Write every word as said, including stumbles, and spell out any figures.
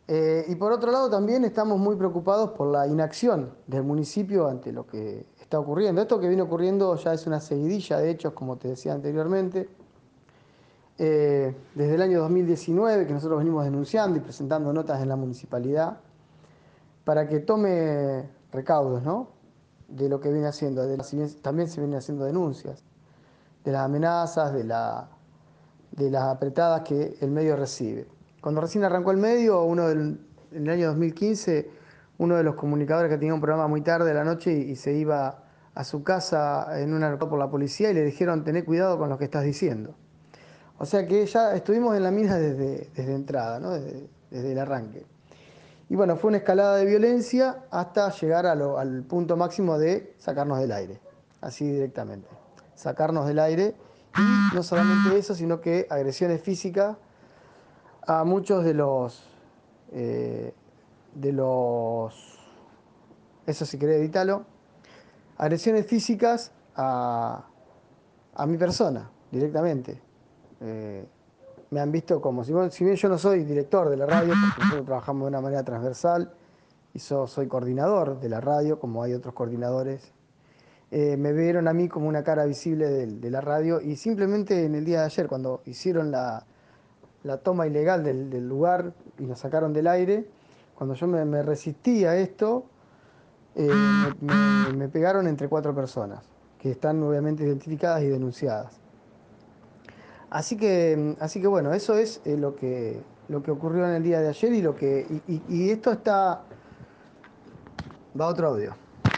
Eh, y por otro lado también estamos muy preocupados por la inacción del municipio ante lo que está ocurriendo. Esto que viene ocurriendo ya es una seguidilla de hechos, como te decía anteriormente. Eh, desde el año dos mil diecinueve que nosotros venimos denunciando y presentando notas en la municipalidad para que tome recaudos, ¿no? De lo que viene haciendo. De la- si bien también se vienen haciendo denuncias de las amenazas, de la, de las apretadas que el medio recibe. Cuando recién arrancó el medio, uno del, en el año dos mil quince, uno de los comunicadores que tenía un programa muy tarde de la noche y, y se iba a su casa en una por la policía y le dijeron, tené cuidado con lo que estás diciendo. O sea que ya estuvimos en la mina desde, desde entrada, ¿no? desde, desde el arranque. Y bueno, fue una escalada de violencia hasta llegar a lo- al punto máximo de sacarnos del aire, así directamente. Sacarnos del aire y no solamente eso, sino que agresiones físicas a muchos de los, eh, de los, eso si querés editarlo, agresiones físicas a, a mi persona directamente. Eh, Me han visto como, si, bueno, si bien yo no soy director de la radio, porque nosotros trabajamos de una manera transversal y so- soy coordinador de la radio, como hay otros coordinadores, eh, me vieron a mí como una cara visible del- de, la radio y simplemente en el día de ayer, cuando hicieron la, la toma ilegal del, del lugar y nos sacaron del aire, cuando yo me, me resistí a esto, eh, me, me- me pegaron entre cuatro personas, que están obviamente identificadas y denunciadas. Así que, así que bueno, eso es eh, lo que, lo que ocurrió en el día de ayer y lo que. Y, y- y esto está. Va otro audio.